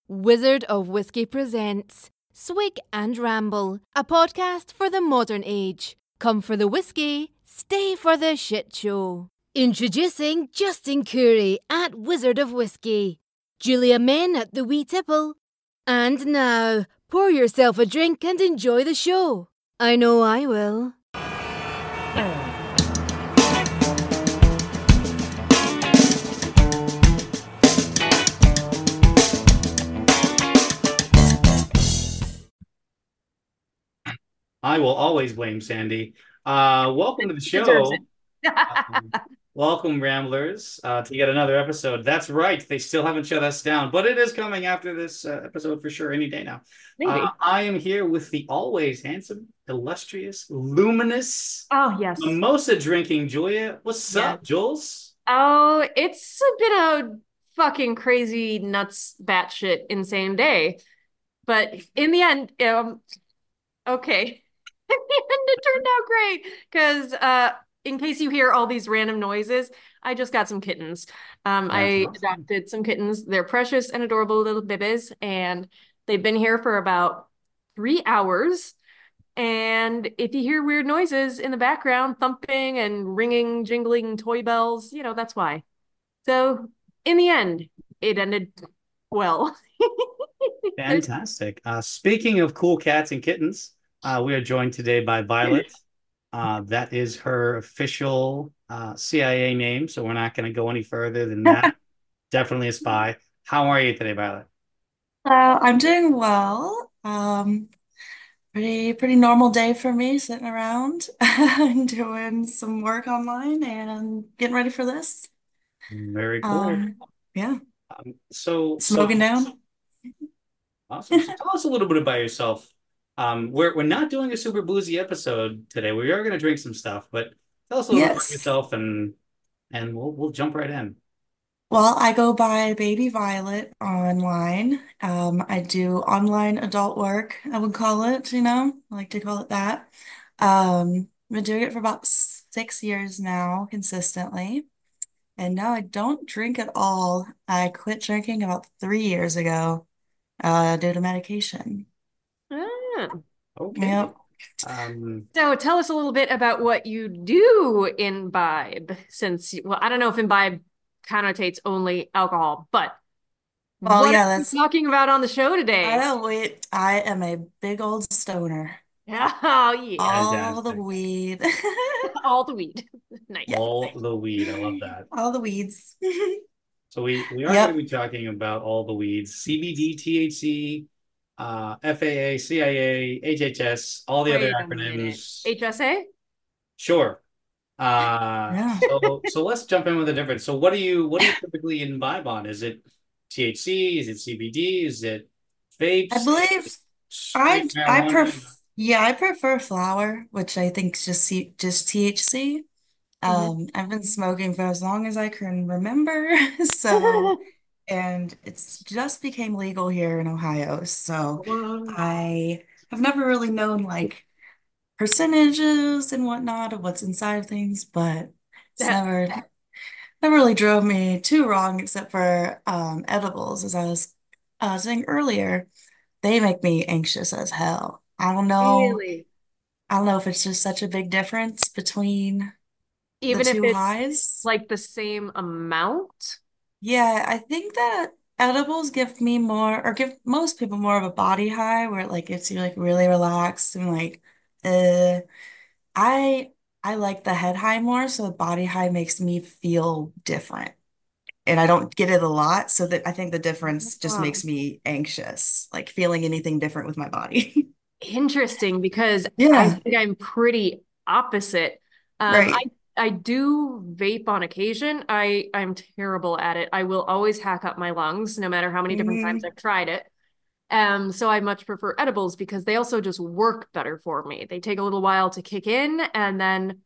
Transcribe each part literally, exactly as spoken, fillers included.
Wizard of Whiskey presents Swig and Ramble, a podcast for the modern age. Come for the whiskey, stay for the shit show. Introducing Justin Curry at Wizard of Whiskey, Julia Min at the Wee Tipple. And now, pour yourself a drink and enjoy the show. I know I will. I will always blame Sandy. Uh, welcome to the show. um, welcome, Ramblers, uh, to yet another episode. That's right. They still haven't shut us down, but it is coming after this uh, episode for sure, any day now. Maybe. Uh, I am here with the always handsome, illustrious, luminous, Oh, yes. mimosa drinking Julia. What's Yeah. up, Jules? Oh, it's been a fucking crazy, nuts, batshit, insane day. But in the end, um, okay. In the end, it turned out great. Because uh, in case you hear all these random noises, I just got some kittens. Um, I awesome. adopted some kittens. They're precious and adorable little bibbies, and they've been here for about three hours. And if you hear weird noises in the background, thumping and ringing, jingling toy bells, you know, that's why. So in the end, it ended well. Fantastic. Uh, speaking of cool cats and kittens, uh, we are joined today by Violet. Uh, that is her official uh, C I A name, so we're not going to go any further than that. Definitely a spy. How are you today, Violet? Uh, I'm doing well. Um, pretty pretty normal day for me, sitting around and doing some work online and getting ready for this. Very cool. Um, yeah, Um, so, so smoking down. awesome. So tell us a little bit about yourself. Um, we're we're not doing a super boozy episode today. We are going to drink some stuff, but tell us a little bit about Yes. yourself, and and we'll we'll jump right in. Well, I go by Baby Violet online. Um, I do online adult work, I would call it, you know, I like to call it that. Um, I've been doing it for about six years now, consistently. And now I don't drink at all. I quit drinking about three years ago, uh, due to medication. Ah. Okay. Yep. Um, So tell us a little bit about what you do imbibe, since, well, I don't know if imbibe connotates only alcohol, but Well, what are yeah, we that's, talking about on the show I today? don't wait. I am a big old stoner. Oh, yeah. All the fantastic. weed. All the weed. Nice. Yeah, All the weed. I love that. all the weeds. So we we are going to Yep. be talking about all the weeds: C B D, T H C, uh, F A A, C I A, H H S, all the other Wait a minute. acronyms. H S A? Sure. Uh, Yeah. so so let's jump in with a difference. So what do you what do you typically imbibe on? Is it T H C? Is it C B D? Is it I vapes? believe I Straight I marijuana? pref yeah, I prefer flower, which I think is just C just T H C. Mhm. Um, I've been smoking for as long as I can remember. So, and it's just became legal here in Ohio. So Wow. I have never really known like percentages and whatnot of what's inside of things, but it's That never never really drove me too wrong except for um edibles, as I was uh, saying earlier. They make me anxious as hell. I don't know. really, I don't know if it's just such a big difference between the even if two it's highs. like the same amount. Yeah, I think that edibles give me more, or give most people more of a body high where it like gets you like really relaxed and like, uh, I I like the head high more, so the body high makes me feel different. And I don't get it a lot, so that I think the difference just Oh, makes me anxious, like feeling anything different with my body. interesting, because I Yeah, think I'm pretty opposite. Um, I right. I do vape on occasion. I I'm terrible at it. I will always hack up my lungs, no matter how many different times Hmm. I've tried it. Um, so I much prefer edibles because they also just work better for me. They take a little while to kick in, and then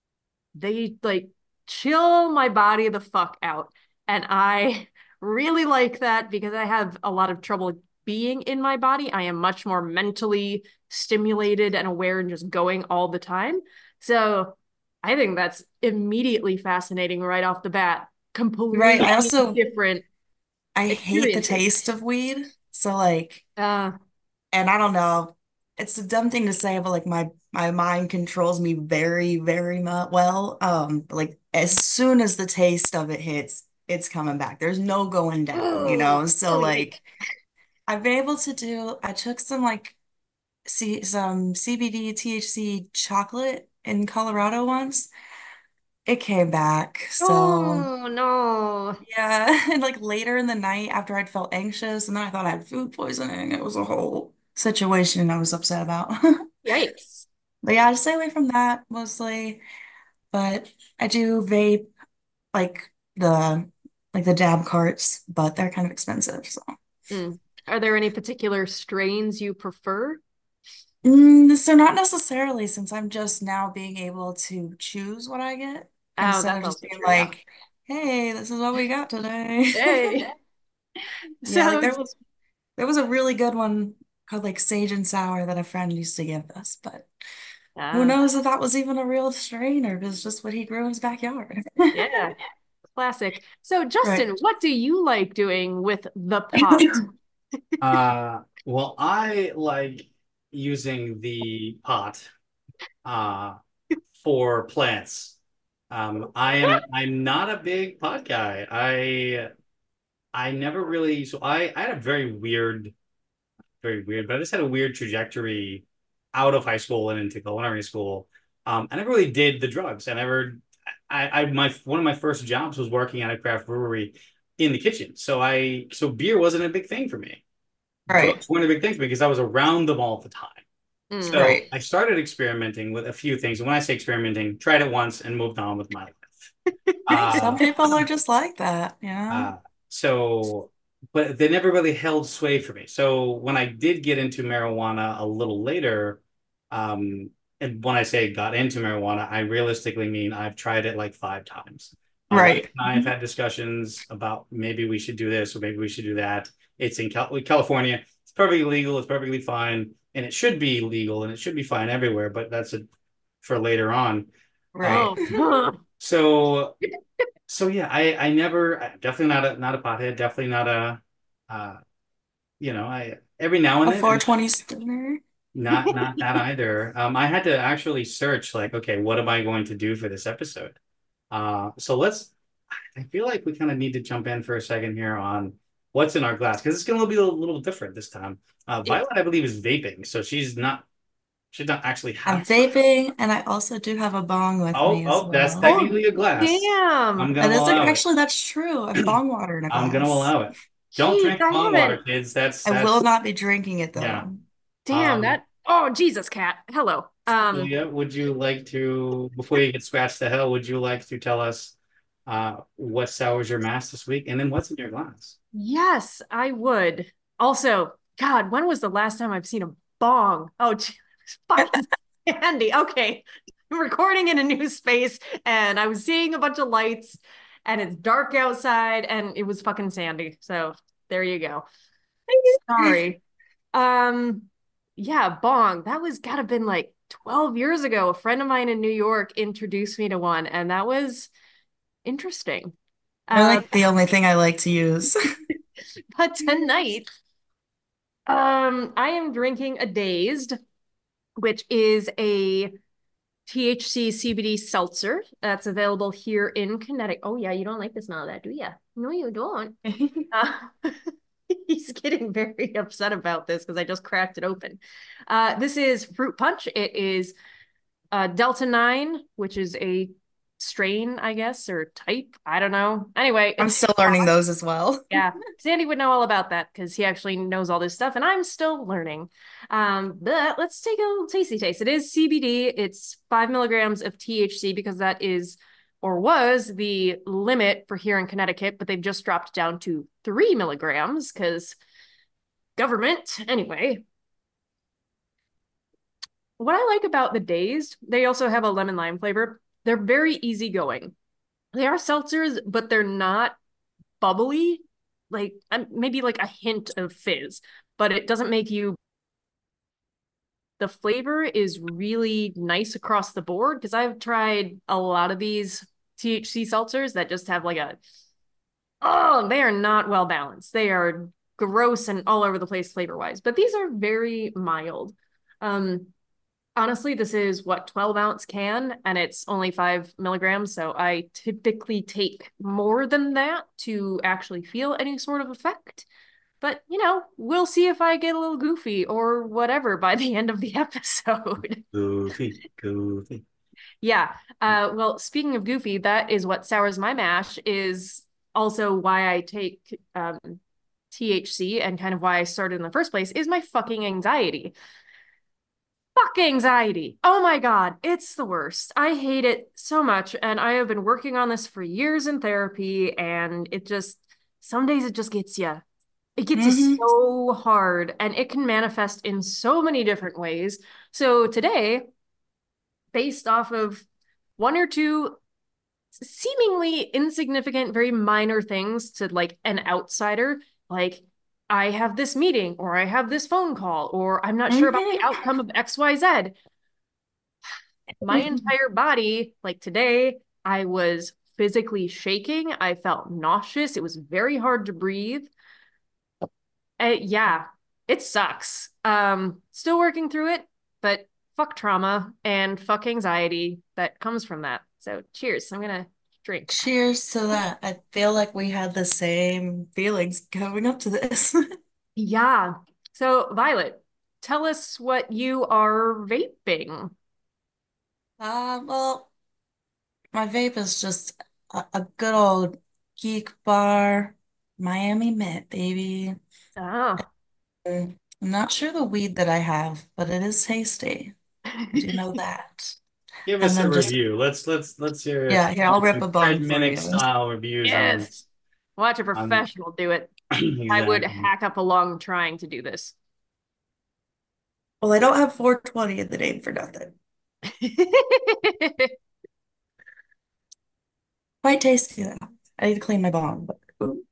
they like chill my body the fuck out. And I really like that because I have a lot of trouble being in my body. I am much more mentally stimulated and aware and just going all the time. So I think that's immediately fascinating right off the bat. Right. I Completely also different I hate the experiences. taste of weed. So like, Uh, and I don't know, it's a dumb thing to say, but like my my mind controls me very, very mu well. Um, but, like as soon as the taste of it hits, it's coming back. There's no going down, you oh, know? So oh yeah. like I've been able to do, I took some like see some C B D T H C chocolate in Colorado once. It came back. So Oh no. yeah, and like later in the night after I'd felt anxious and then I thought I had food poisoning. It was a whole situation I was upset about. Yikes. But yeah, I stay away from that mostly. But I do vape like the like the dab carts, but they're kind of expensive. So Mm. Are there any particular strains you prefer? mm, so not necessarily since I'm just now being able to choose what I get Oh, instead of that's just also being true. Yeah. like, hey, this is what we got today. Hey. Yeah, like So, there was there was a really good one called like Sage and Sour that a friend used to give us, but who uh, knows if that was even a real strain or if it's just what he grew in his backyard. yeah, classic. So, Right. Justin, what do you like doing with the pot? Uh, well, I like using the pot uh for plants. Um, I am I'm not a big pot guy. I I never really so I I had a very weird, very weird, but I just had a weird trajectory out of high school and into culinary school. Um, I never really did the drugs. I never I, I my one of my first jobs was working at a craft brewery in the kitchen. So I so beer wasn't a big thing for me. Right. Drugs weren't a big thing for me because I was around them all the time. Mm. So Right. I started experimenting with a few things. And when I say experimenting, tried it once and moved on with my life. Some Uh, people are just like that, you know? uh, so, but they never really held sway for me. So when I did get into marijuana a little later, um, and when I say got into marijuana, I realistically mean I've tried it like five times. My wife Right. and I have had discussions about maybe we should do this or maybe we should do that. It's in Cal California. It's perfectly legal. It's perfectly fine, and it should be legal and it should be fine everywhere. But that's a for later on. Uh, Right. Oh, so so yeah, I I never definitely not a not a pothead, definitely not a uh you know, I every now and A then and four twenty stoner. not not that either. Um I had to actually search like, okay, what am I going to do for this episode? Uh so let's I feel like we kind of need to jump in for a second here on what's in our glass because it's going to be a little, little different this time. Uh yeah. Violet, I believe, is vaping, so she's not she's not actually I'm have vaping, and I also do have a bong with oh me as oh that's well. Oh, technically a glass. I'm damn. gonna That is allow it. actually that's true. I have bong water in a I'm gonna glass. allow it. Don't Jeez, drink I pong water, haven't. kids. That's I will that's not be drinking it yeah. though. Damn, Um, that. Oh, Jesus, cat. Hello. Um, Julia, would you like to, before you get scratched to hell, would you like to tell us uh what sours your mass this week, and then what's in your glass? yes, I would. Also, God, when was the last time I've seen a bong? Oh, gee, it's fucking Sandy. Okay. I'm recording in a new space and I was seeing a bunch of lights and it's dark outside and it was fucking Sandy. So there you go. Sorry. Um, yeah, bong. That was gotta been like twelve years ago. A friend of mine in New York introduced me to one, and that was interesting. They're Uh, like the only thing I like to use. but tonight, um, I am drinking a Dazed, which is a T H C C B D seltzer that's available here in Connecticut. Oh yeah, you don't like the smell of that, do you? No, you don't. Uh, he's getting very upset about this because I just cracked it open. Uh, this is fruit punch. It is uh, Delta nine, which is a strain, I guess, or type. I don't know. Anyway, I'm it's still learning those as well. yeah. Sandy would know all about that because he actually knows all this stuff, and I'm still learning. Um, but let's take a little tasty taste. It is C B D. It's five milligrams of T H C because that is or was the limit for here in Connecticut, but they've just dropped down to three milligrams because government. Anyway, what I like about the Dazed, they also have a lemon lime flavor. They're very easygoing. They are seltzers, but they're not bubbly. Like um, maybe like a hint of fizz, but it doesn't make you. The flavor is really nice across the board because I've tried a lot of these T H C seltzers that just have like a oh, they are not well balanced. They are gross and all over the place flavor wise, but these are very mild. Um, honestly, this is what twelve ounce can, and it's only five milligrams. So I typically take more than that to actually feel any sort of effect. But, you know, we'll see if I get a little goofy or whatever by the end of the episode. Goofy, goofy. Yeah. Uh, well, speaking of goofy, that is what sours my mash, is also why I take um, T H C, and kind of why I started in the first place, is my fucking anxiety. Fuck anxiety. Oh my God. It's the worst. I hate it so much. And I have been working on this for years in therapy, and it just, some days it just gets you. It gets Mm-hmm. you so hard, and it can manifest in so many different ways. So today, based off of one or two seemingly insignificant, very minor things to like an outsider, like I have this meeting, or I have this phone call, or I'm not sure about the Mm-hmm. outcome of X Y Z. My entire body, like today, I was physically shaking. I felt nauseous. It was very hard to breathe. Uh, yeah, it sucks. Um, still working through it, but fuck trauma and fuck anxiety that comes from that. So cheers. I'm gonna drink. Cheers to that. I feel like we had the same feelings going up to this. Yeah. So Violet, tell us what you are vaping. Uh, well, my vape is just a, a good old Geek Bar Miami Mint, baby. Oh. I'm not sure the weed that I have, but it is tasty. I do know that. Give And us a then just, review. Let's let's let's hear yeah, here, I'll rip a Fred bong for Minnick you. style reviews on Yes. this. Watch a On professional do it. I would exactly. hack up a lung trying to do this. Well, I don't have four twenty in the name for nothing. Quite tasty though. I need to clean my bong, but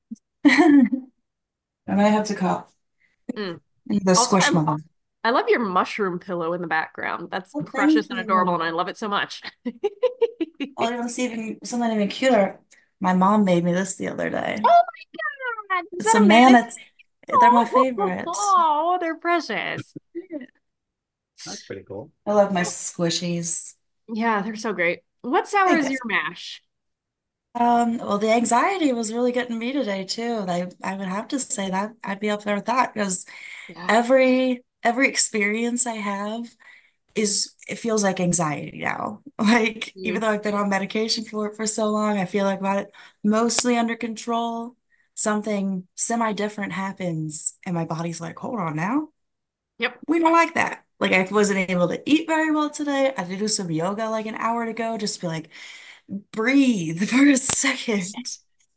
I might have to cough. Mm. I need to Also, squish I, my bong. I love your mushroom pillow in the background. That's Oh, precious thank and adorable, and you. I love it so much. Oh, it was even something even cuter. My mom made me this the other day. Oh my God, is It's that a a man? man. It's they're my Oh, favorite. oh, they're precious. That's pretty cool. I love my squishies. Yeah, they're so great. What sour is Thanks. your mash? Um, well, the anxiety was really getting me today too. I I would have to say that I'd be up there with that because Yeah. every every experience I have is it feels like anxiety now. Like even Mm. though I've been on medication for it for so long, I feel like I've got it mostly under control. Something semi-different happens, and my body's like, hold on now. Yep. We don't like that. Like I wasn't able to eat very well today. I had to do some yoga like an hour ago, just to be like, breathe for a second.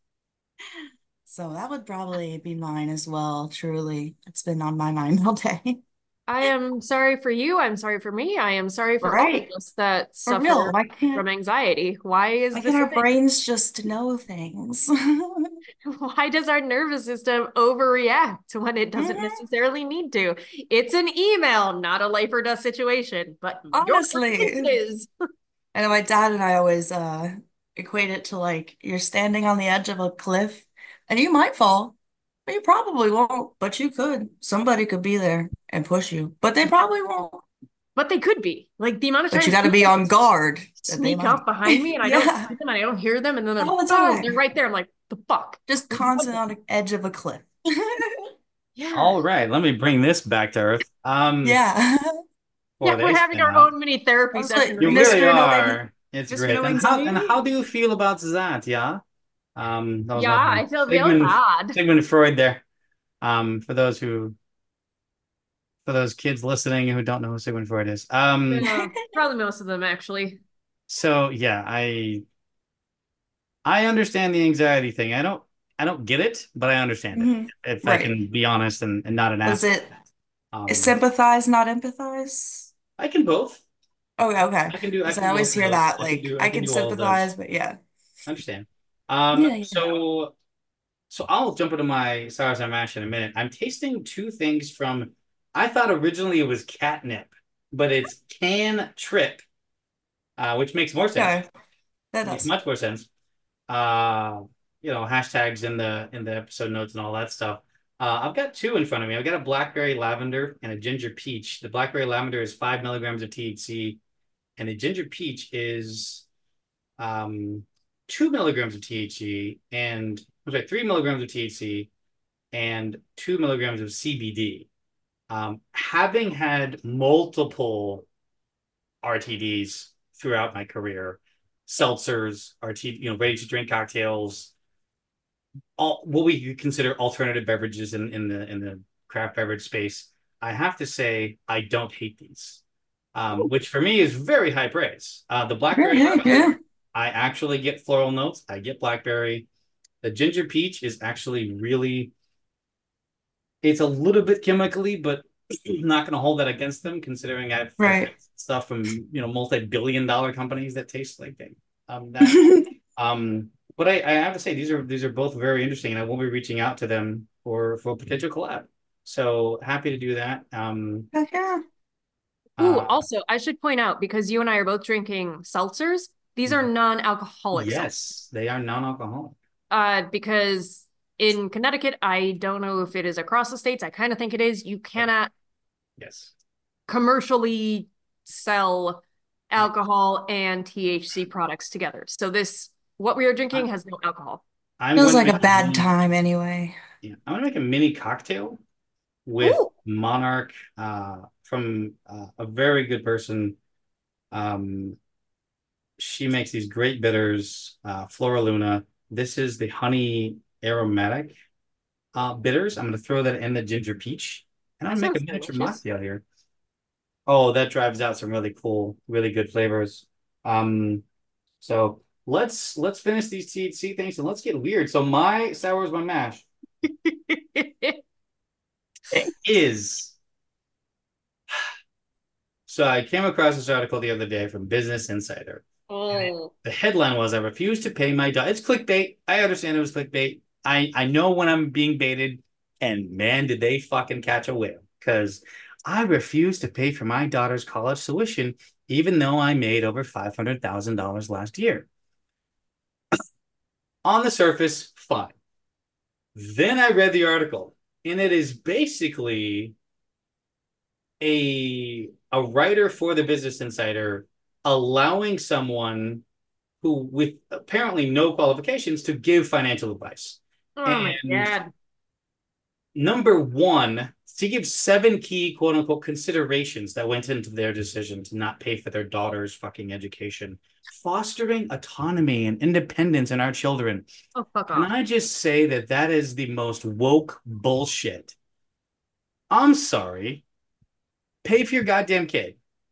So that would probably be mine as well, truly. It's been on my mind all day. I am sorry for you. I'm sorry for me. I am sorry for all of Right? us that For real. suffer Why from can't anxiety. Why is why can't this a our thing? brains just know things? Why does our nervous system overreact when it doesn't Mhm. necessarily need to? It's an email, not a life or death situation, but your brain Honestly. is. I know my dad and I always uh equate it to like you're standing on the edge of a cliff and you might fall, but you probably won't, but you could. Somebody could be there and push you, but they probably won't. But they could be. Like the amount of But you times got to be people on guard that they sneak might. up behind me and I don't see Yeah, them and I don't hear them, and then they're all the boom, they're time. right there. I'm like, the fuck? Just constantly on the edge of a cliff. Yeah. All right, let me bring this back to earth. Um, Yeah. for Yeah, we're this having our now. own mini therapy That's session what You right here. really Mister No are. It's Mister great. No And how and Anxiety. how do you feel about that? Yeah. Um, that was Yeah, my I friend feel real Sigmund bad. Sigmund Freud there. Um, for those who for those kids listening who don't know who Sigmund Freud is. Um, Yeah, probably most of them actually. so yeah, I I understand the anxiety thing. I don't I don't get it, but I understand it. Mhm. If I Right. can be honest and, and not an Was asshole. it Um, sympathize, not empathize? I can both. Okay, okay. I can do I Because I can do always both of hear those. that, I can like, do I I can can do all of those. sympathize, but yeah. I understand. Um, Yeah, yeah. so so I'll jump into my sours and mash in a minute. I'm tasting two things from I thought originally it was catnip, but it's can trip, uh, which makes more sense. Okay, that It makes does. much more sense. Uh, you know, hashtags in the in the episode notes and all that stuff. Uh, I've got two in front of me. I've got a blackberry lavender and a ginger peach. The blackberry lavender is five milligrams of T H C, and the ginger peach is um, two milligrams of T H C and I'm sorry, three milligrams of T H C and two milligrams of C B D. Um, having had multiple R T Ds throughout my career, seltzers, R T, you know, ready to drink cocktails, all what we consider alternative beverages in, in the in the craft beverage space. I have to say I don't hate these, um, which for me is very high praise. Uh, the blackberry, Yeah, yeah. I actually get floral notes. I get blackberry. The ginger peach is actually really, it's a little bit chemically, but I'm not going to hold that against them, considering I've, Right. I've stuff from you know multi-billion dollar companies that taste like they, um that. um, but I, I have to say these are these are both very interesting, and I will be reaching out to them for for a potential collab. So happy to do that. Um, Heck yeah. Ooh, uh, also, I should point out, because you and I are both drinking seltzers, these are non-alcoholic seltzers. yes, they are non-alcoholic. Uh, because in Connecticut, I don't know if it is across the states. I kind of think it is. You cannot Yes. commercially sell alcohol and T H C products together. So this, what we are drinking, has no alcohol. I'm Feels going to like a make bad mini- time anyway. Yeah, I'm gonna make a mini cocktail with Ooh. Monarch uh, from uh, a very good person. Um, she makes these great bitters, uh, Flora Luna. This is the honey aromatic uh, bitters. I'm going to throw that in the ginger peach, and I'm That going to make a sounds miniature delicious. mocktail here. Oh, that drives out some really cool, really good flavors. Um, so let's let's finish these T H C things and let's get weird. So my sours, my mash is. So I came across this article the other day from Business Insider. Oh. The headline was, I refuse to pay my daughter. It's clickbait. I understand it was clickbait. I, I know when I'm being baited, and man, did they fucking catch a whale. Because I refuse to pay for my daughter's college tuition, even though I made over five hundred thousand dollars last year. On the surface, fine. Then I read the article, and it is basically a a writer for the Business Insider allowing someone who with apparently no qualifications to give financial advice. Oh and my God. Number one, to give seven key quote unquote considerations that went into their decision to not pay for their daughter's fucking education. Fostering autonomy and independence in our children. Oh, fuck Can off. I just say that that is the most woke bullshit? I'm sorry. Pay for your goddamn kid.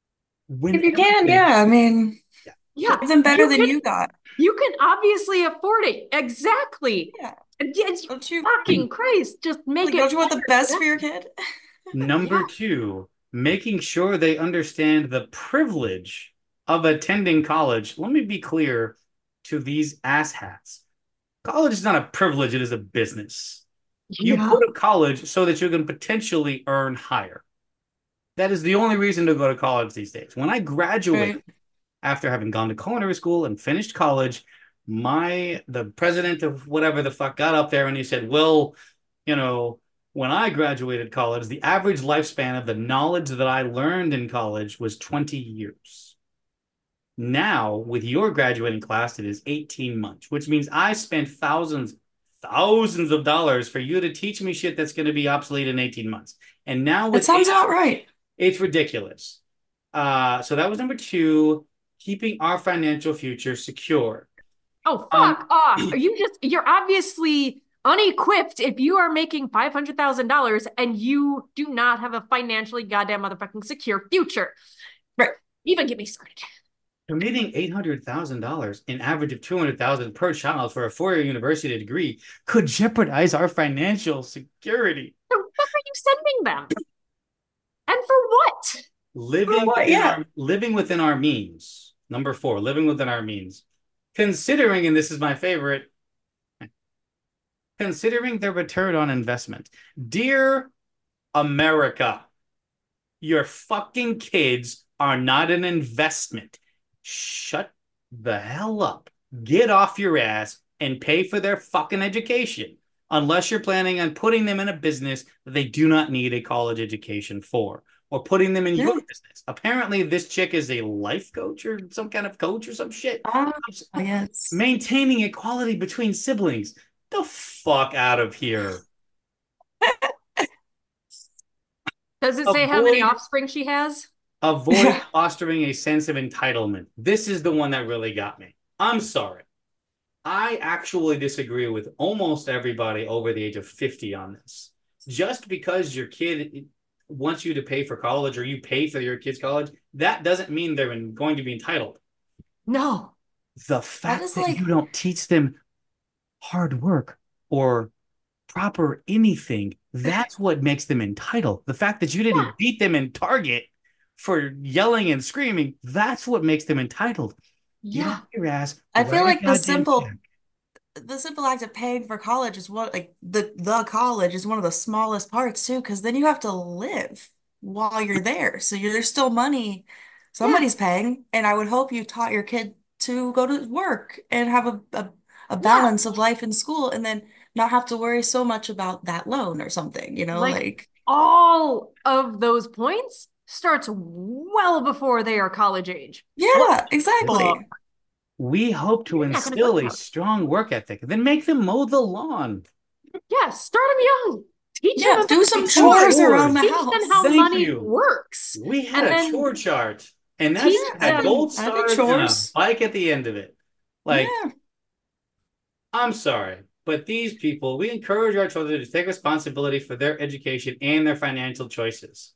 If you can, yeah. I mean, Yeah. give them better you than can, you got. You can obviously afford it. Exactly. Yeah. It's Don't you fucking Christ. Just make like, it don't you want the better. best for your kid? Number Yeah. two, making sure they understand the privilege of attending college. Let me be clear to these asshats. College is not a privilege, it is a business. You Yeah. go to college so that you can potentially earn higher. That is the only reason to go to college these days. When I graduated, Right. after having gone to culinary school and finished college, my the president of whatever the fuck got up there and he said, well, you know, when I graduated college, the average lifespan of the knowledge that I learned in college was twenty years. Now, with your graduating class, it is eighteen months, which means I spent thousands, thousands of dollars for you to teach me shit that's going to be obsolete in eighteen months. And now with That sounds eight, about right. it's ridiculous. Uh, so that was number two, keeping our financial future secure. Oh, Um, fuck off. Are you just, you're obviously unequipped if you are making five hundred thousand dollars and you do not have a financially goddamn motherfucking secure future. Right. Even get me started. Committing eight hundred thousand dollars, an average of two hundred thousand dollars per child for a four-year university degree could jeopardize our financial security. The fuck are you sending them? And for what? Living For what? within Yeah. our, living within our means. Number four, living within our means. Considering, and this is my favorite, considering the return on investment. Dear America, your fucking kids are not an investment. Shut the hell up. Get off your ass and pay for their fucking education. unless you're planning on putting them in a business that they do not need a college education for, or putting them in Yeah. your business. Apparently, this chick is a life coach or some kind of coach or some shit. Uh, yes. Maintaining equality between siblings. The fuck out of here. Does it say how many Avoid- offspring she has? Avoid Yeah. fostering a sense of entitlement. This is the one that really got me. I'm sorry. I actually disagree with almost everybody over the age of fifty on this. Just because your kid wants you to pay for college or you pay for your kid's college, that doesn't mean they're going to be entitled. No. The fact is that like- you don't teach them hard work or proper anything, that's what makes them entitled. The fact that you didn't Yeah. beat them in Target for yelling and screaming, that's what makes them entitled. Get Yeah. off your ass. I feel write a like the goddamn simple check. the simple act of paying for college is what like the the college is one of the smallest parts too, because then you have to live while you're there. So you're, there's still money somebody's paying, and I would hope you taught your kid to go to work and have a a, a balance of life in school, and then not have to worry so much about that loan or something, you know, Like- like All of those points starts well before they are college age. yeah, exactly. Well, We hope to You're not gonna instill go a out. strong work ethic. Then make them mow the lawn. Yeah, start them young. Teach Yeah, them do some about chores chores. around the Teach house. them how Thank money you. works. We had And a then chore chart, and that's teach had them- gold I did stars and a chores. bike at the end of it. Like, Yeah. I'm sorry, but these people, we encourage our children to take responsibility for their education and their financial choices.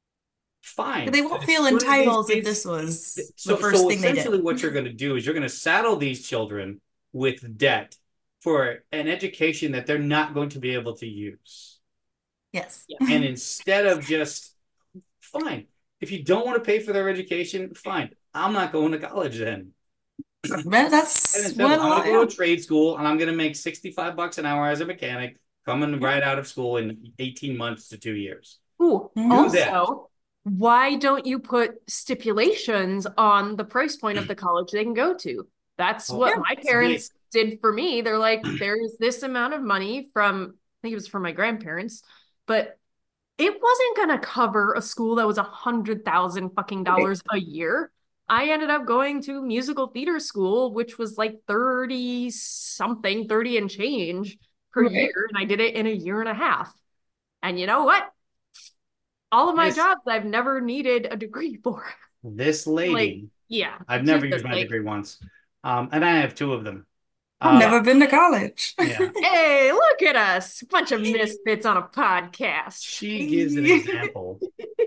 Fine. They won't As feel soon as these entitled if kids- this was So, the first so thing they essentially did. what you're going to do is you're going to saddle these children with debt for an education that they're not going to be able to use. Yes. And instead of just, fine, if you don't want to pay for their education, fine. I'm not going to college then. Man, that's And instead, what I'm a going lot. to go to trade school and I'm going to make sixty-five bucks an hour as a mechanic coming right out of school in eighteen months to two years. Ooh, Do also, why don't you put stipulations on the price point of the college they can go to? That's Oh, what yeah. my It's parents did for me. They're like, there's this amount of money from, I think it was from my grandparents, but it wasn't gonna cover a school that was a hundred thousand fucking dollars a year. I ended up going to musical theater school, which was like thirty something, thirty and change per Right. year, and I did it in a year and a half. And you know what? All of my This- jobs I've never needed a degree for. This lady, Like, yeah. I've she's never just used my like, degree once. Um, and I have two of them. I've Uh, never been to college. Yeah. hey, look at us, bunch of misfits on a podcast. She gives an example.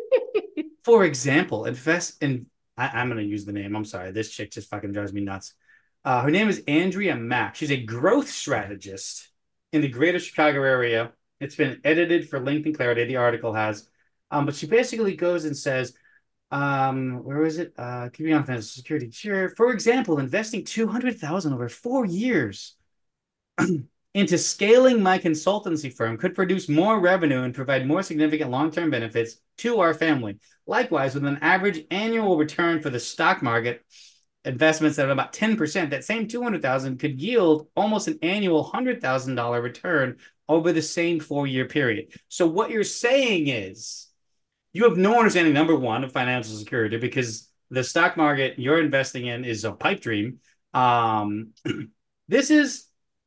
For example, invest in, I, I'm going to use the name. I'm sorry. This chick just fucking drives me nuts. Uh, her name is Andrea Mack. She's a growth strategist in the greater Chicago area. It's been edited for length and clarity. The article has. Um, but she basically goes and says, um, where is it? Uh, keeping on financial security. Sure. For example, investing two hundred thousand dollars over four years into scaling my consultancy firm could produce more revenue and provide more significant long-term benefits to our family. Likewise, with an average annual return for the stock market investments at about ten percent, that same two hundred thousand dollars could yield almost an annual one hundred thousand dollars return over the same four-year period. So what you're saying is you have no understanding, number one, of financial security, because the stock market you're investing in is a pipe dream. Um, this is,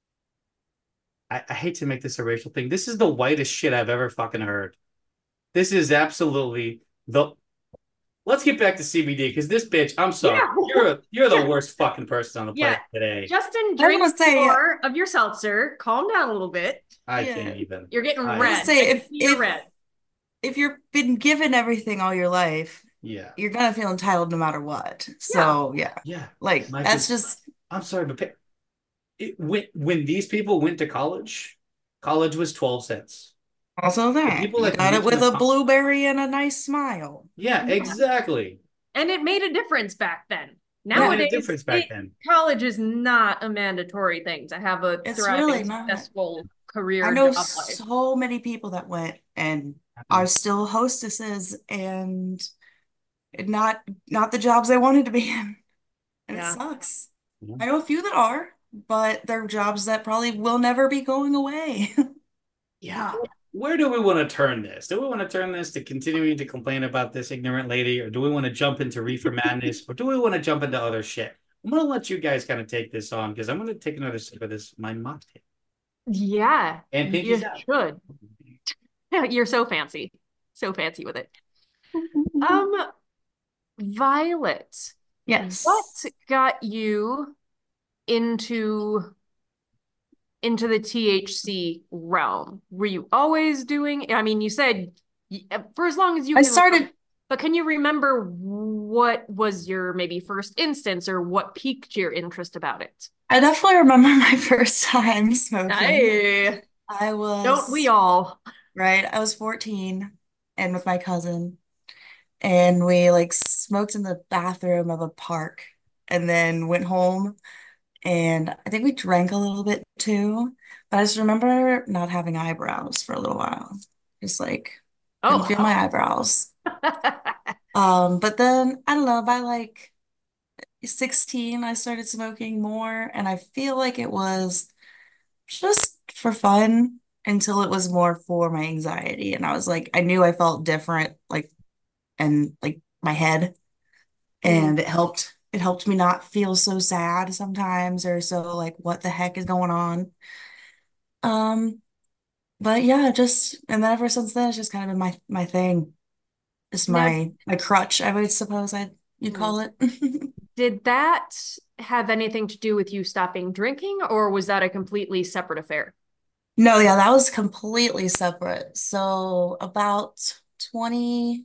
I, I hate to make this a racial thing. This is the whitest shit I've ever fucking heard. This is absolutely the. Let's get back to C B D, because this bitch, I'm sorry, Yeah. you're a, you're the Yeah. worst fucking person on the planet today. Justin, I drink was gonna say, more of your seltzer. Calm down a little bit. I Yeah. can't even. You're getting I- I was red. gonna say, I can if- see you're if- red. If you've been given everything all your life, Yeah. you're gonna feel entitled no matter what. So yeah, Yeah. like Life that's is- just I'm sorry, but pa- it, when, when these people went to college, college was twelve cents. also that. people You that got it reach with the a top- blueberry and a nice smile. Yeah, exactly. And it made a difference back then. It made a Nowadays, difference back it- then. college is not a mandatory thing to have a It's thriving, really not. successful career I know job life. so many people that went and are still hostesses and not not the jobs they wanted to be in. And Yeah. it sucks. Yeah. I know a few that are, but they're jobs that probably will never be going away. Yeah. Where do we want to turn this? Do we want to turn this to continuing to complain about this ignorant lady, or do we want to jump into reefer madness, or do we want to jump into other shit? I'm gonna let you guys kind of take this on because I'm gonna take another sip of this my mocktail. Yeah, And you Pinky's out. should. You're so fancy. So fancy with it. Um, Violet, Yes. what got you into into the T H C realm? Were you always doing, I mean, you said for as long as you I can started remember, but can you remember what was your maybe first instance or what piqued your interest about it? I definitely remember my first time smoking. Hey, I don't we was, all? right, I was fourteen and with my cousin, and we like smoked in the bathroom of a park and then went home, and I think we drank a little bit too, but I just remember not having eyebrows for a little while. Just like couldn't feel Oh. my eyebrows. Um, but then I don't know, by like sixteen, I started smoking more, and I feel like it was just for fun until it was more for my anxiety. And I was like, I knew I felt different, like, and like my head, Mm. and it helped. It helped me not feel so sad sometimes or so like, what the heck is going on? Um, but yeah, just and then ever since then, it's just kind of been my my thing. It's Now, my my crutch, I would suppose I'd you'd mm, call it. did that have anything to do with you stopping drinking, or was that a completely separate affair? No, yeah, that was completely separate. So about twenty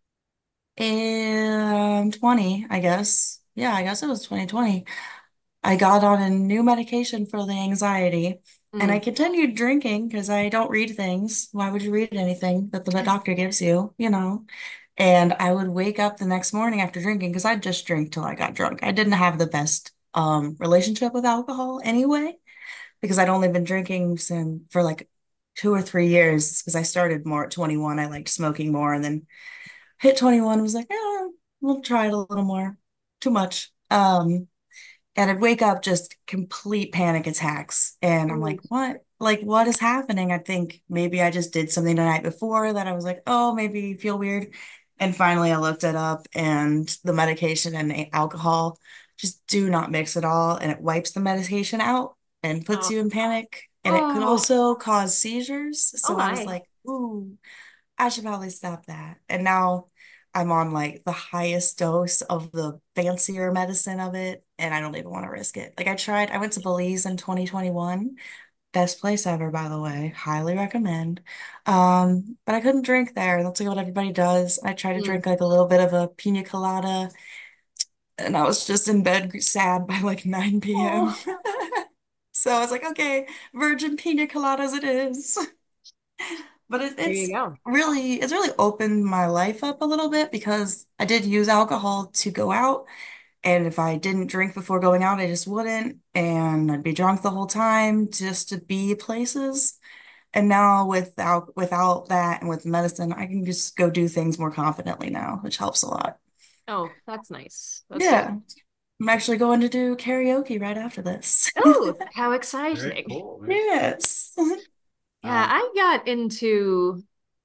and twenty, I guess. Yeah, I guess it was twenty twenty. I got on a new medication for the anxiety, and I Mm. continued drinking because I don't read things. Why would you read anything that the doctor gives you, you know? And I would wake up the next morning after drinking because I'd just drink till I got drunk. I didn't have the best um relationship with alcohol anyway, because I'd only been drinking since for like two or three years because I started more at twenty-one. I liked smoking more and then hit twenty-one, was like, yeah, we'll try it a little more. Too much. Um, and I'd wake up just complete panic attacks. And I'm Mm. like, what? Like, what is happening? I think maybe I just did something the night before that I was like, oh, maybe you feel weird. And finally, I looked it up, and the medication and the alcohol just do not mix at all. And it wipes the medication out and puts Oh. you in panic. And it could Oh. also cause seizures. Oh So I was my. like, ooh, I should probably stop that. And now I'm on like the highest dose of the fancier medicine of it, and I don't even want to risk it. Like I tried, I went to Belize in twenty twenty-one. Best place ever, by the way. Highly recommend. Um, but I couldn't drink there. That's like what everybody does. I tried to Mm. drink like a little bit of a pina colada, and I was just in bed sad by like nine p m Oh, So I was like, okay, virgin pina coladas it is. But it, there you it's go. really it's really opened my life up a little bit because I did use alcohol to go out, and if I didn't drink before going out, I just wouldn't, and I'd be drunk the whole time just to be places. And now without without that and with medicine, I can just go do things more confidently now, which helps a lot. Oh, that's nice. That's good. Yeah, I'm actually going to do karaoke right after this. Oh, how Very exciting. cool. Very cool. Yes. Yeah, Um, I got into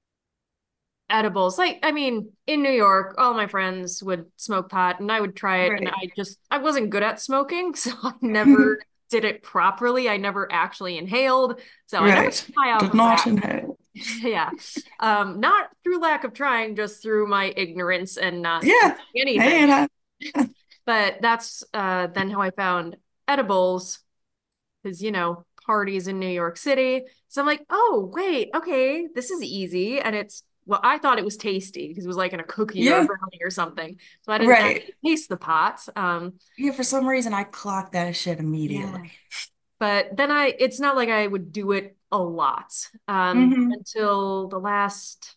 edibles. Like, I mean, in New York, all my friends would smoke pot and I would try it. And Right. I just, I wasn't good at smoking. So I never did it properly. I never actually inhaled. So I never Right. took my Did alpha not fat. inhale. Yeah. Um, not through lack of trying, just through my ignorance and not Yeah. Hey, anything. and I, But that's uh then how I found edibles, because you know, parties in New York City. So I'm like, oh, wait, okay, this is easy. And it's, well, I thought it was tasty because it was like in a cookie or a yeah. brownie or something. So I didn't Right. actually taste the pot. Um, Yeah, for some reason I clocked that shit immediately. yeah. But then I, it's not like I would do it a lot um, Hmm. until the last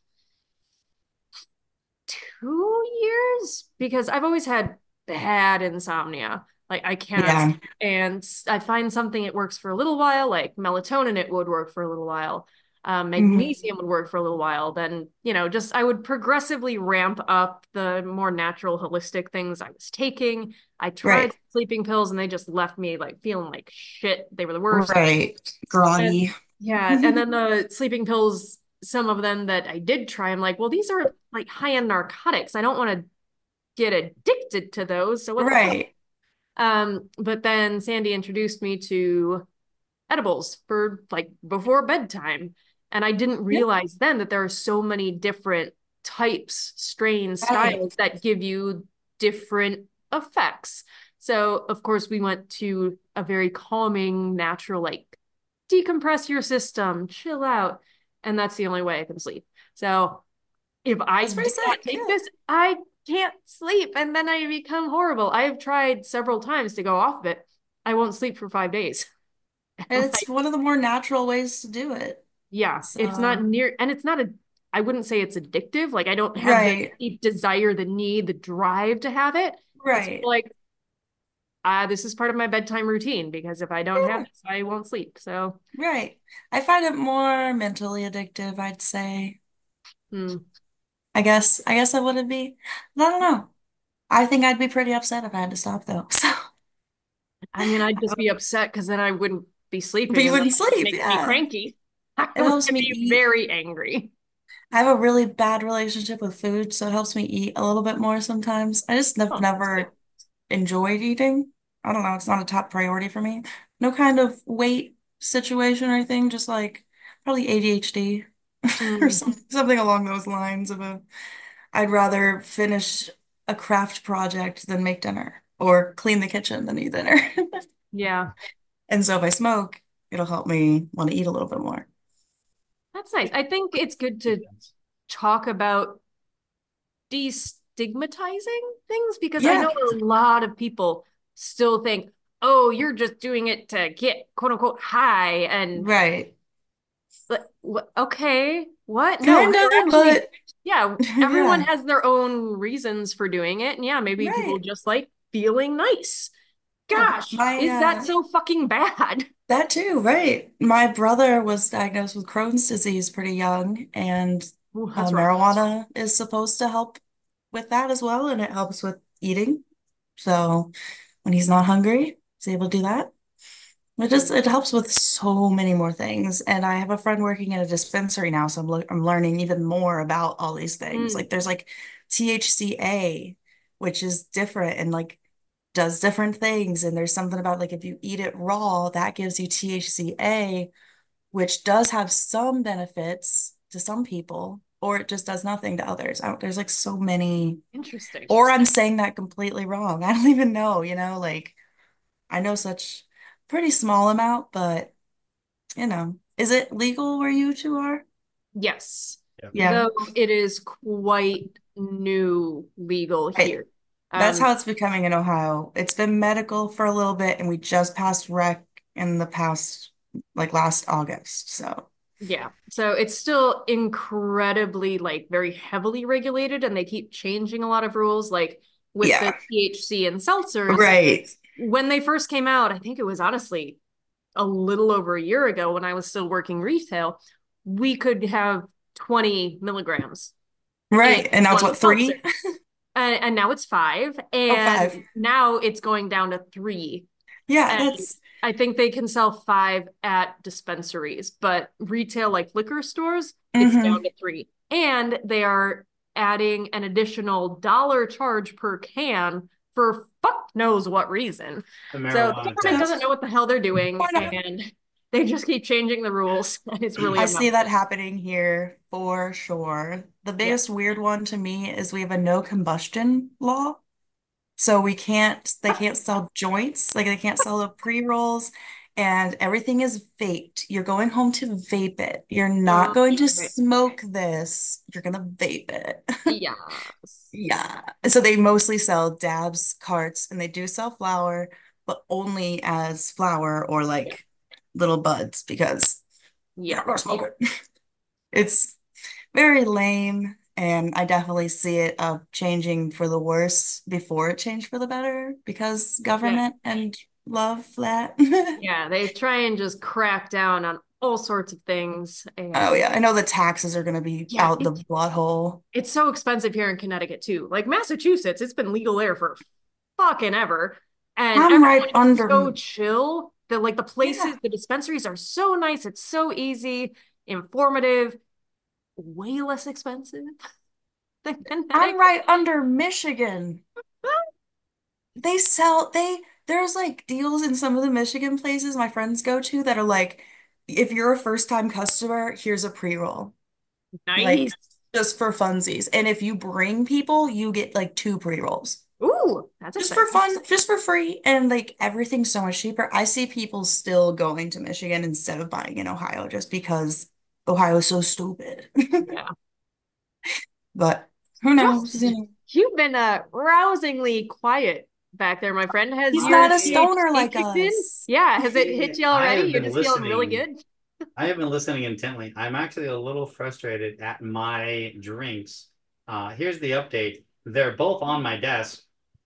two years because I've always had bad insomnia. Like I can't, Yeah. and I find something it works for a little while, like melatonin, it would work for a little while. Um, Mhm. magnesium would work for a little while. Then, you know, just I would progressively ramp up the more natural, holistic things I was taking. I tried Right. sleeping pills and they just left me like feeling like shit. They were the worst. Right. And Groggy. yeah, and then the sleeping pills, some of them that I did try, I'm like, well, these are like high-end narcotics. I don't want to get addicted to those. So what the fuck? Right. Um, but then Sandy introduced me to edibles for like before bedtime. And I didn't Yeah. realize then that there are so many different types, strains, Right. styles that give you different effects. So, of course, we went to a very calming, natural, like decompress your system, chill out. And that's the only way I can sleep. So, if I That's pretty do not sick. take Yeah. this, I can't sleep. And then I become horrible. I have tried several times to go off of it. I won't sleep for five days. And it's Like, one of the more natural ways to do it. yeah, it's not So, near, and it's not a, I wouldn't say it's addictive. Like, I don't have the right. deep desire, the need, the drive to have it. It's Right. like, ah, uh, this is part of my bedtime routine because if I don't have Yeah. this, I won't sleep. So, Right. I find it more mentally addictive, I'd say. hmm. I guess I guess I wouldn't be. I don't know. I think I'd be pretty upset if I had to stop though. So, I mean, I'd just be upset because then I wouldn't be but sleeping you and then wouldn't that would sleep. make me Yeah. cranky. I It would helps me be eat. very angry. I have a really bad relationship with food, so it helps me eat a little bit more sometimes. I just have Oh, that's good. never enjoyed eating. I don't know, it's not a top priority for me. No kind of weight situation or anything, just like probably A D H D or Mm, some, something along those lines of a I'd rather finish a craft project than make dinner or clean the kitchen than eat dinner. yeah, And so if I smoke, it'll help me want to eat a little bit more. that's nice. I think it's good to talk about destigmatizing things because I know Yeah, a lot of people still think, oh, you're just doing it to get quote unquote high. And right. like, what, okay, what? No, Kind of, you're actually, but yeah, everyone yeah, has their own reasons for doing it. And yeah, maybe people right. just like feeling nice. Yeah. Gosh, My is that uh so fucking bad? that too, right. My brother was diagnosed with Crohn's disease pretty young, and Ooh, uh, that's rough. marijuana is supposed to help with that as well, and it helps with eating. So when he's not hungry, he's able to do that. It just it helps with so many more things. And I have a friend working in a dispensary now, so I'm lo I'm learning even more about all these things. Mm, Like there's like T H C A, which is different and like does different things. And there's something about like if you eat it raw, that gives you T H C A, which does have some benefits to some people, or it just does nothing to others. I don't, there's like so many, interesting. or I'm saying that completely wrong. I don't even know, you know, like I know such pretty small amount, but you know, is it legal where you two are? Yes, Yeah. Yeah, though it is quite new legal right. here. That's Um, how it's becoming in Ohio. It's been medical for a little bit, and we just passed rec in the past, like last August. So, yeah, so it's still incredibly like very heavily regulated, and they keep changing a lot of rules. Like with the yeah, T H C and seltzers, right. when they first came out, I think it was honestly a little over a year ago when I was still working retail, we could have twenty milligrams in Right. And now it's one what, seltzer. three? And, and now it's five. Oh, five. And now it's going down to three. Yeah, And that's I think they can sell five at dispensaries, but retail, like liquor stores, it's down mm-hmm. to three. And they are adding an additional dollar charge per can for fuck knows what reason. The So the marijuana government tax. doesn't know what the hell they're doing, Why not? and they just keep changing the rules. And it's really I see that obnoxious. happening here for sure. The Yeah. biggest weird one to me is we have a no combustion law. So we can't, they can't sell joints, like they can't sell the pre-rolls, and everything is vaped. You're going home to vape it. You're not Oh, going to right. smoke this. You're gonna vape it. Yes. Yeah. So they mostly sell dabs, carts, and they do sell flour, but only as flour or Yeah. like little buds because you're Yeah. not gonna smoke it. It's very lame, and I definitely see it uh, changing for the worse before it changed for the better because Yeah. government and love that. Yeah, they try and just crack down on all sorts of things. And Oh yeah, I know the taxes are going to be yeah, out the it's, butthole. it's so expensive here in Connecticut too. Like Massachusetts, it's been legal there for fucking ever. And I'm right everyone is so under. chill that like the Yeah, places, the dispensaries are so nice. It's so easy, informative, way less expensive than I'm Connecticut. right under Michigan. They sell they there's like deals in some of the Michigan places my friends go to that are like, if you're a first time customer, here's a pre-roll. Like Nice. just for funsies. And if you bring people, you get like two pre-rolls. Ooh, that's Just for exciting. fun, just for free. And like everything's so much cheaper. I see people still going to Michigan instead of buying in Ohio just because Ohio is so stupid. Yeah. But who knows? You Justin, know. you've been uh rousingly quiet back there, my friend. Has He's your not a I stoner T H C like kicked in? us. Yeah, has it hit you I already? have You're been just feeling really listening. good? I have been listening intently. I'm actually a little frustrated at my drinks. Uh, here's the update. They're both on my desk,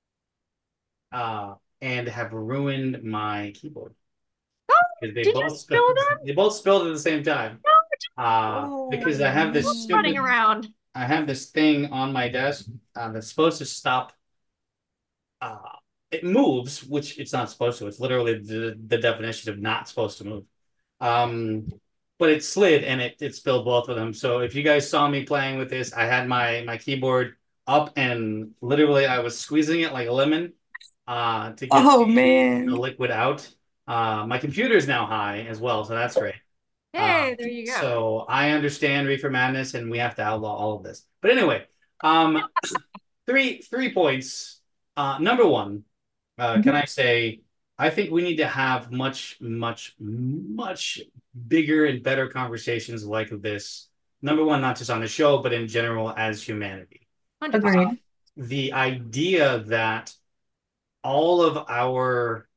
uh, and have ruined my keyboard Oh, because they did you both spill spilled. them? They both spilled at the same time. No, Uh, because I Oh, have this just running stupid. man. around. I have this thing on my desk uh, that's supposed to stop. Uh, it moves, which it's not supposed to. It's literally the, the definition of not supposed to move. Um, but it slid and it it spilled both of them. So if you guys saw me playing with this, I had my my keyboard up and literally I was squeezing it like a lemon uh to get Oh the, the man. liquid out. Uh, my computer is now high as well, so that's great. Uh, Hey, there you go. so I understand Reefer Madness, and we have to outlaw all of this. But anyway, um, three three points. Uh, number one, uh, can I say I think we need to have much, much, much bigger and better conversations like this. Number one, not just on the show, but in general as humanity. one hundred percent. Uh, Agreed. the idea that all of our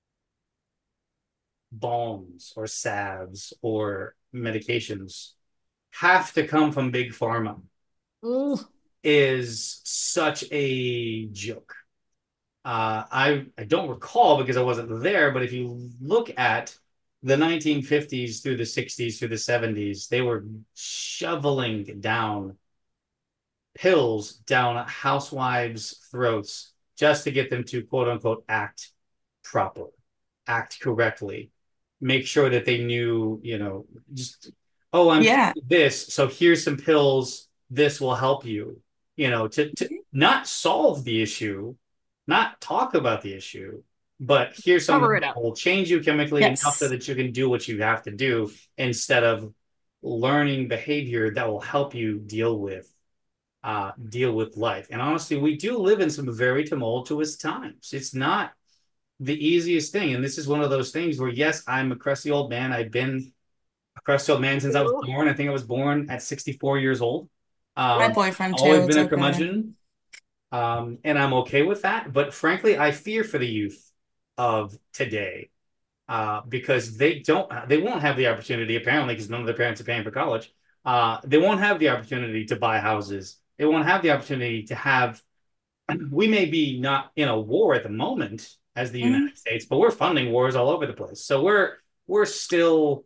balms or salves or medications have to come from big pharma Ooh, is such a joke. Uh, I I don't recall because I wasn't there, but if you look at the nineteen fifties through the sixties through the seventies, they were shoveling down pills down housewives' throats just to get them to quote unquote act proper, act correctly, make sure that they knew, you know, just, oh, I'm Yeah. this, so here's some pills, this will help you, you know, to, to not solve the issue, not talk about the issue, but here's cover something it that up. will change you chemically enough so Yes. that you can do what you have to do instead of learning behavior that will help you deal with uh, deal with life. And honestly, we do live in some very tumultuous times. It's not the easiest thing. And this is one of those things where, yes, I'm a crusty old man. I've been a crusty old man since I was Ooh. born. I think I was born at sixty-four years old. My Um, boyfriend too. always been It's a okay. curmudgeon. Um, and I'm okay with that. But frankly, I fear for the youth of today uh, because they don't, they won't have the opportunity, apparently, because none of their parents are paying for college. Uh, they won't have the opportunity to buy houses. They won't have the opportunity to have, we may be not in a war at the moment as the Mhm. United States, but we're funding wars all over the place. So we're, we're still,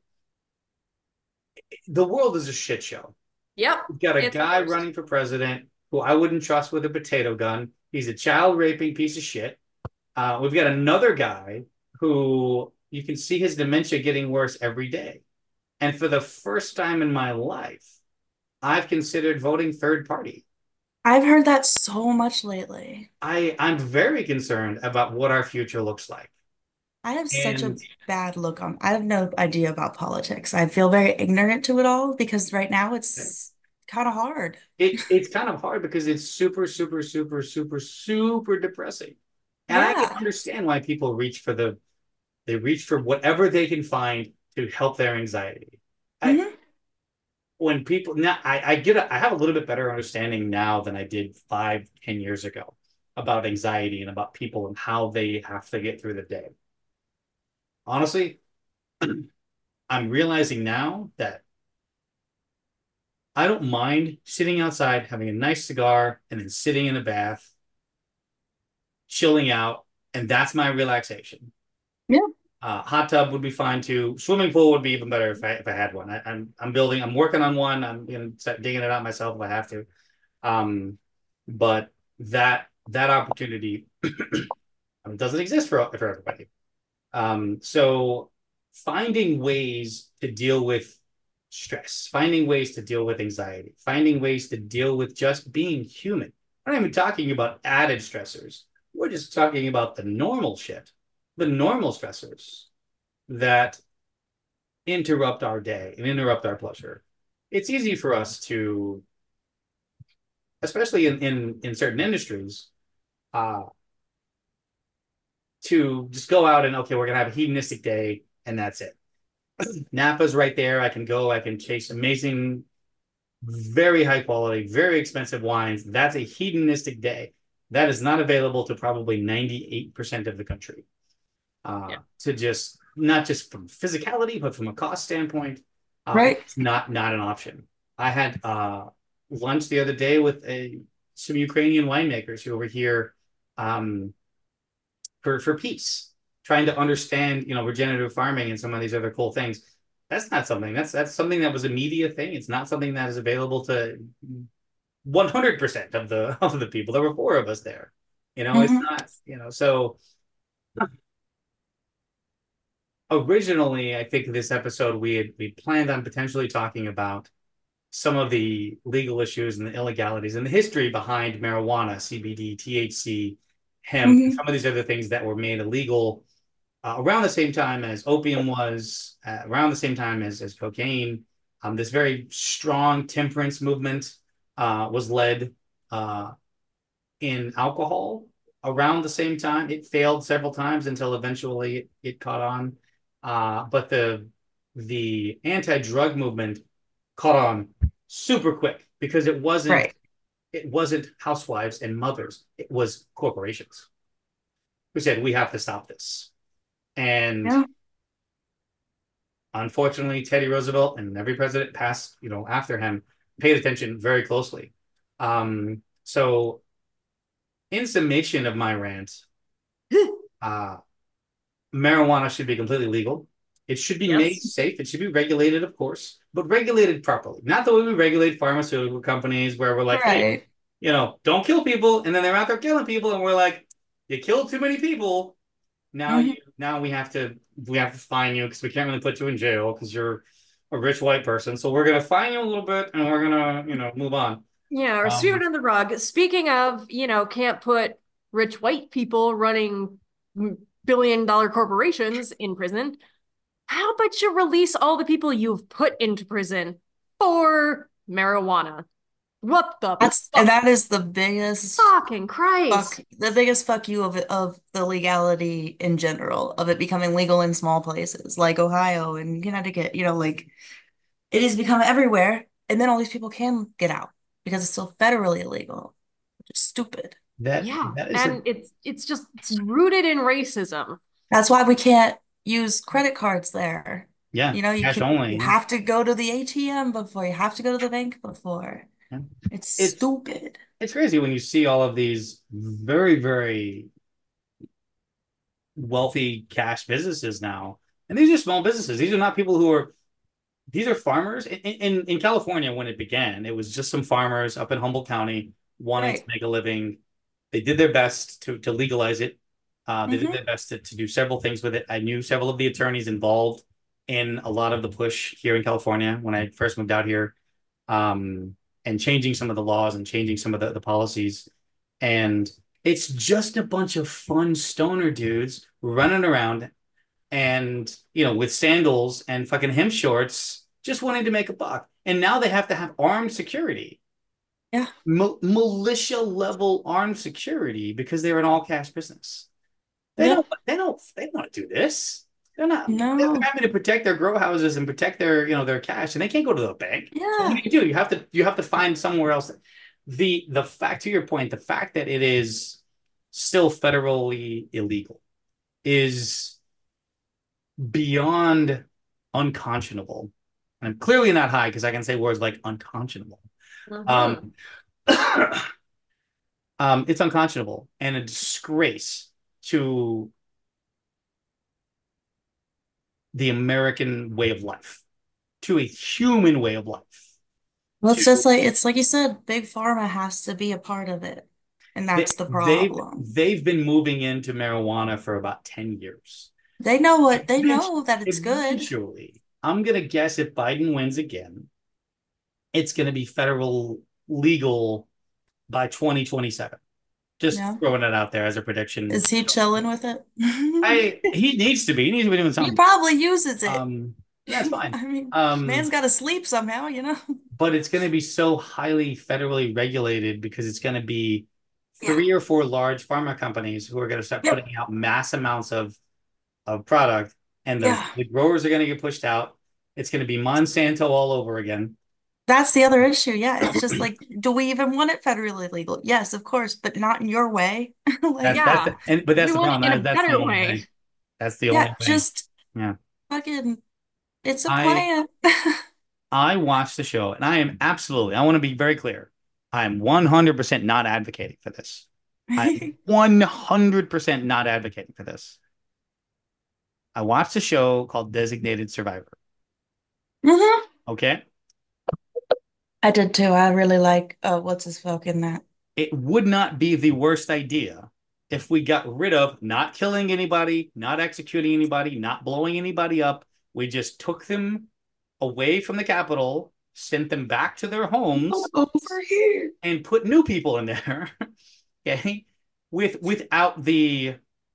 the world is a shit show. Yep. We've got a It's the guy worst. running for president who I wouldn't trust with a potato gun. He's a child raping piece of shit. Uh, we've got another guy who you can see his dementia getting worse every day. And for the first time in my life, I've considered voting third party. I've heard that so much lately. I, I'm very concerned about what our future looks like. I have such a And bad look on. I have no idea about politics. I feel very ignorant to it all because right now it's kind of hard. it, it's kind of hard because it's super, super, super, super, super depressing. And I can Yeah. understand why people reach for the, they reach for whatever they can find to help their anxiety. I, hmm when people now I, I get a, I have a little bit better understanding now than I did five, ten years ago about anxiety and about people and how they have to get through the day. Honestly, I'm realizing now that I don't mind sitting outside, having a nice cigar, and then sitting in a bath, chilling out, and that's my relaxation. Yeah. Uh, hot tub would be fine too. Swimming pool would be even better if I if I had one. I, I'm I'm building. I'm working on one. I'm gonna start digging it out myself if I have to. Um, but that that opportunity doesn't exist for for everybody. Um, so finding ways to deal with stress, finding ways to deal with anxiety, finding ways to deal with just being human. I'm not even talking about added stressors. We're just talking about the normal shit, the normal stressors that interrupt our day and interrupt our pleasure. It's easy for us to, especially in in, in certain industries, uh, to just go out and okay, we're gonna have a hedonistic day and that's it. Napa's right there. I can go. I can chase amazing, very high quality, very expensive wines. That's a hedonistic day. That is not available to probably ninety-eight percent of the country. Uh, yeah. To just not just from physicality, but from a cost standpoint, uh, right? It's not not an option. I had uh, lunch the other day with a, some Ukrainian winemakers who were here um, for for peace, trying to understand, you know, regenerative farming and some of these other cool things. That's not something. That's that's something that was a media thing. It's not something that is available to one hundred percent of the of the people. There were four of us there. You know, mm-hmm. It's not, you know, so originally, I think this episode we had we planned on potentially talking about some of the legal issues and the illegalities and the history behind marijuana, C B D, T H C, hemp, mm-hmm. and some of these other things that were made illegal uh, around the same time as opium was, uh, around the same time as, as cocaine. Um, this very strong temperance movement uh, was led uh, in alcohol around the same time. It failed several times until eventually it, it caught on. Uh, but the the anti-drug movement caught on super quick because it wasn't right. It wasn't housewives and mothers. It was corporations who said, we have to stop this. And yeah. Unfortunately, Teddy Roosevelt and every president passed, you know, after him paid attention very closely. Um, so in summation of my rant, uh, marijuana should be completely legal. It should be yes. made safe. It should be regulated, of course, but regulated properly. Not the way we regulate pharmaceutical companies where we're like, right. hey, you know, don't kill people. And then they're out there killing people. And we're like, you killed too many people. Now mm-hmm. you, now we have to we have to fine you because we can't really put you in jail because you're a rich white person. So we're going to fine you a little bit and we're going to, you know, move on. Yeah, or um, sweep it on the rug. Speaking of, you know, can't put rich white people running billion dollar corporations in prison. How about you release all the people you've put into prison for marijuana? What the That's fuck? And that is the biggest fucking Christ. Fuck, the biggest fuck you of it, of the legality in general, of it becoming legal in small places like Ohio and Connecticut, you know, like it has become everywhere, and then all these people can get out because it's still federally illegal, which is stupid. That yeah, that is and a... it's it's just it's rooted in racism. That's why we can't use credit cards there. Yeah, you know, you, can, only. you have to go to the A T M before, you have to go to the bank before. Yeah. It's, it's stupid. It's crazy when you see all of these very, very wealthy cash businesses now. And these are small businesses. These are not people who are, these are farmers. In, in, in California, when it began, it was just some farmers up in Humboldt County wanting right. to make a living. They did their best to, to legalize it. Uh, they mm-hmm. did their best to, to do several things with it. I knew several of the attorneys involved in a lot of the push here in California when I first moved out here. Um, and changing some of the laws and changing some of the, the policies. And it's just a bunch of fun stoner dudes running around and, you know, with sandals and fucking hemp shorts, just wanting to make a buck. And now they have to have armed security. Yeah. M- militia level armed security because they're an all cash business. They yeah. don't, they don't, they don't want to do this. They're not. No. They're having to protect their grow houses and protect their, you know, their cash, and they can't go to the bank. Yeah. So what do you do? You have to. You have to find somewhere else. The the fact, to your point, the fact that it is still federally illegal is beyond unconscionable. I'm clearly not high because I can say words like unconscionable. Mm-hmm. Um, um, it's unconscionable and a disgrace to the American way of life, to a human way of life. Well, it's To, just like it's like you said, big pharma has to be a part of it, and they, that's the they've problem. they've been moving into marijuana for about ten years. They know what they Eventu- know that it's good. Eventually, I'm gonna guess if Biden wins again, it's gonna be federal legal by twenty twenty-seven. Just Yeah. throwing it out there as a prediction. Is he chilling with it? I he needs to be. He needs to be doing He something. probably uses it. Um, yeah, it's fine. I mean, Um, man's got to sleep somehow, you know? but it's going to be so highly federally regulated because it's going to be three Yeah. or four large pharma companies who are going to start Yep. putting out mass amounts of of product, and the, Yeah. the growers are going to get pushed out. It's going to be Monsanto all over again. That's the other issue. Yeah. It's just like, do we even want it federally legal? Yes, of course, but not in your way. Like, That's Yeah. that's and but that's We the want problem. it in a That, that's the better only way. way. That's the yeah, only way. just Yeah. fucking, it's a I plan. I watched the show, and I am absolutely. I want to be very clear. I am one hundred percent not advocating for this. I'm one hundred percent not advocating for this. I watched a show called Designated Survivor. Mhm. Okay. I did too. I really like uh what's his fuck in that. It would not be the worst idea if we got rid of not killing anybody, not executing anybody, not blowing anybody up. We just took them away from the Capitol, sent them back to their homes, Over here. and put new people in there. Okay. With without the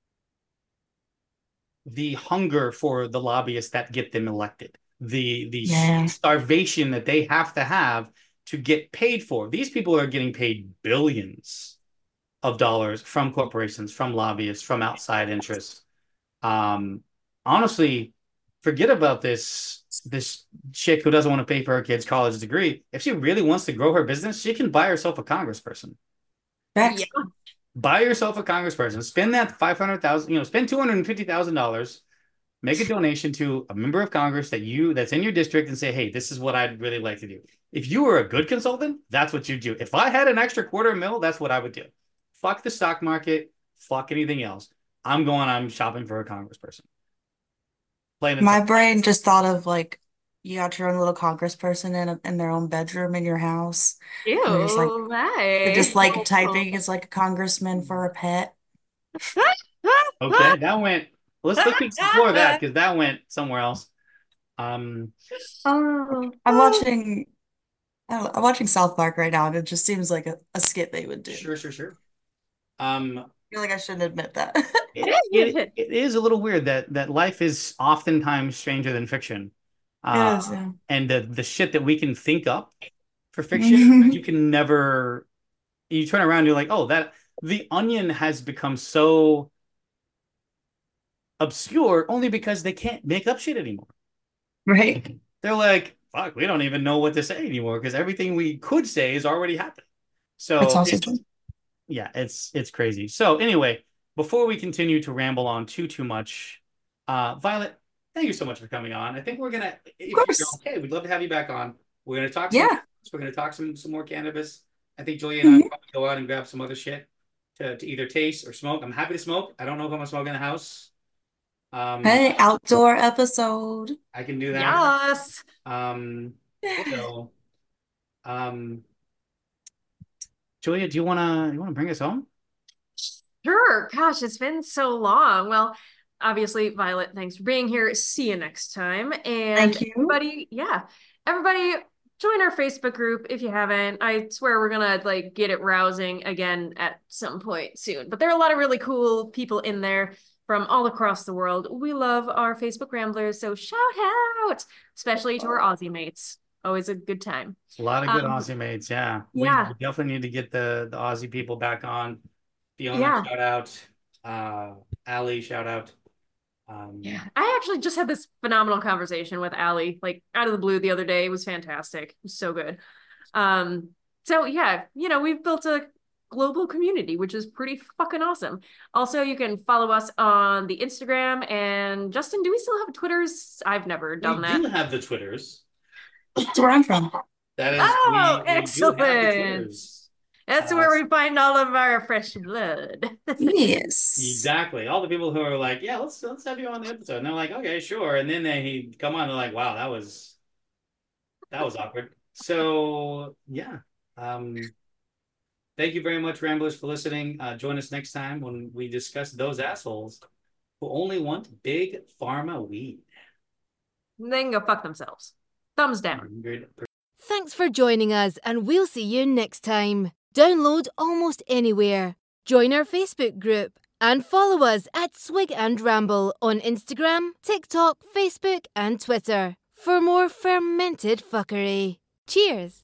the hunger for the lobbyists that get them elected, the the Yeah. starvation that they have to have to get paid for. These people are getting paid billions of dollars from corporations, from lobbyists, from outside interests. Um, honestly, forget about this this chick who doesn't want to pay for her kid's college degree. If she really wants to grow her business, she can buy herself a congressperson. Facts. Yeah. Buy yourself a congressperson. Spend that five hundred thousand, you know, spend two hundred and fifty thousand dollars. Make a donation to a member of Congress that you that's in your district and say, hey, this is what I'd really like to do. If you were a good consultant, that's what you do. If I had an extra quarter mil, that's what I would do. Fuck the stock market. Fuck anything else. I'm going, I'm shopping for a congressperson. Plain and My simple. brain just thought of like you got your own little congressperson in a, in their own bedroom in your house. And they're just like Ew, they're just hey. like typing as like a congressman for a pet. Okay, that went. Let's let's explore that because that went somewhere else. Um, Oh, I'm watching I don't know, I'm watching South Park right now, and it just seems like a, a skit they would do. sure, sure, sure. Um, I feel like I shouldn't admit that. it, it, it is a little weird that that life is oftentimes stranger than fiction. Uh, It is, yeah. and the the shit that we can think up for fiction, you can never. You turn around, and you're like, oh, that The Onion has become so obscure only because they can't make up shit anymore. Right. They're like, fuck, we don't even know what to say anymore because everything we could say is already happened. So That's also it's, true. yeah, it's it's crazy. So anyway, before we continue to ramble on too too much, uh, Violet, thank you so much for coming on. I think we're gonna, if course. you're okay, we'd love to have you back on. We're gonna talk. Some Yeah. We're gonna talk some some more cannabis. I think Julia and I Mhm. will probably go out and grab some other shit to, to either taste or smoke. I'm happy to smoke. I don't know if I'm gonna smoke in the house. Um, Hey, outdoor episode. I can do that. Yes. Um, so, um, Julia, do you wanna you wanna bring us home? Sure. Gosh, it's been so long. Well, obviously, Violet, thanks for being here. See you next time. And Thank you. everybody, yeah, everybody join our Facebook group if you haven't. I swear we're gonna like get it rousing again at some point soon. But there are a lot of really cool people in there from all across the world. We love our Facebook Ramblers, so shout out, especially to our Aussie mates. Always a good time. A lot of good Um, Aussie mates, yeah. We, yeah. we definitely need to get the the Aussie people back on. Fiona, Yeah. shout out. Uh, Ali, shout out. Um, Yeah, I actually just had this phenomenal conversation with Allie, like out of the blue the other day. It was fantastic. It was so good. Um, so yeah, you know, we've built a global community, which is pretty fucking awesome. Also, you can follow us on the Instagram. And Justin, do we still have Twitters? I've never done we that. do have the Twitters. That's where I'm from. That is, Oh, we, we do have the excellent. Twitters. That's Uh, where we find all of our fresh blood. Yes. Exactly. All the people who are like, yeah, let's let's have you on the episode. And they're like, okay, sure. And then they come on, they're like, wow, that was that was awkward. So yeah. Um thank you very much, Ramblers, for listening. Uh, join us next time when we discuss those assholes who only want big pharma weed. They can go fuck themselves. Thumbs down. Thanks for joining us, and we'll see you next time. Download almost anywhere. Join our Facebook group and follow us at Swig and Ramble on Instagram, TikTok, Facebook, and Twitter for more fermented fuckery. Cheers.